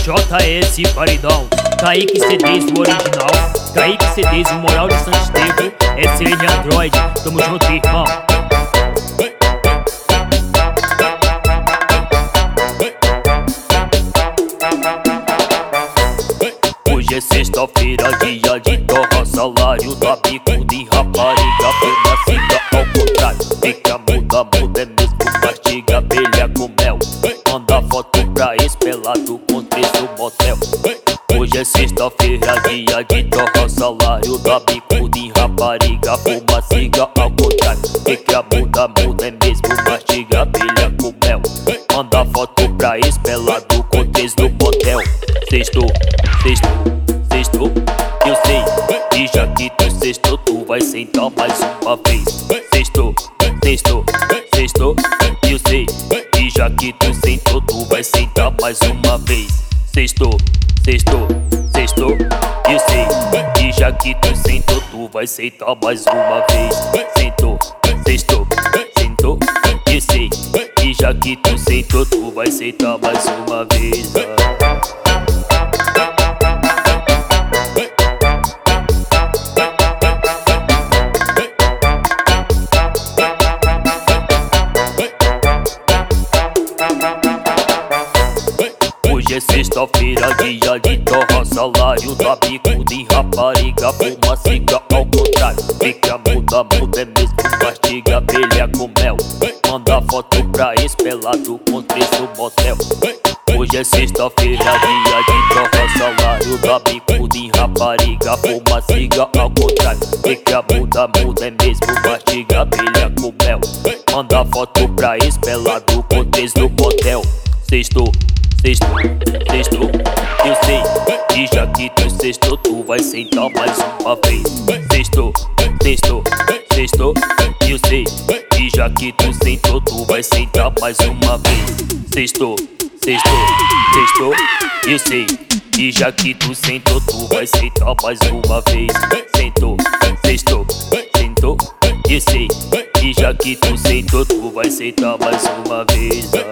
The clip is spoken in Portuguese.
J é esse paredão. Kaique CDs do original, Kaique CDs o moral de Santo Estevo. SN Android, tamo junto, irmão. Hoje é sexta-feira, dia de torrar salário da bicuda em rapariga, fumacinha ao contrário. Fica muda, muda é mesmo, mastiga abelha com mel. Manda foto pra espelado com três no motel. Hoje é sexta-feira, dia de torrar salário da bicuda em rapariga, fumacinha ao contrário. Fica muda, muda é mesmo, mastiga abelha com mel. Manda foto pra espelado com três no motel. Sexto, sexto, sexto, eu sei. E já que tu sexto, tu vai sentar mais uma vez. Sexto, sexto, sexto, eu sei. E já que tu sentou, tu vai sentar mais uma vez. Sexto, sexto, sexto, eu sei. E já que tu sentou, tu vai sentar mais uma vez. Sentou, sexto, sentou, eu sei. E já que tu sentou, tu vai sentar mais uma vez. Hoje é sexta-feira, dia de torrar salário da bicuda em rapariga, fumacinha ao contrário. Fica muda, muda é mesmo, mastiga abelha com mel. Manda foto pra espelado com três no motel. Hoje é sexta-feira, dia de torrar salário da bicuda em rapariga, fumacinha ao contrário. Fica muda, muda é mesmo, mastiga abelha com mel. Manda foto pra espelado com três no motel. Sexto, sexto, sexto, eu sei. E já que tu sexto, tu vai sentar mais uma vez. Sexto, sexto, sexto, eu sei. E já que tu sentou, tu vai sentar mais uma vez. Sexto, sexto, sexto, eu sei. E já que tu sentou, tu vai sentar mais uma vez. Sentou, sexto, sentou, eu sei. E já que tu sentou, tu vai sentar mais uma vez.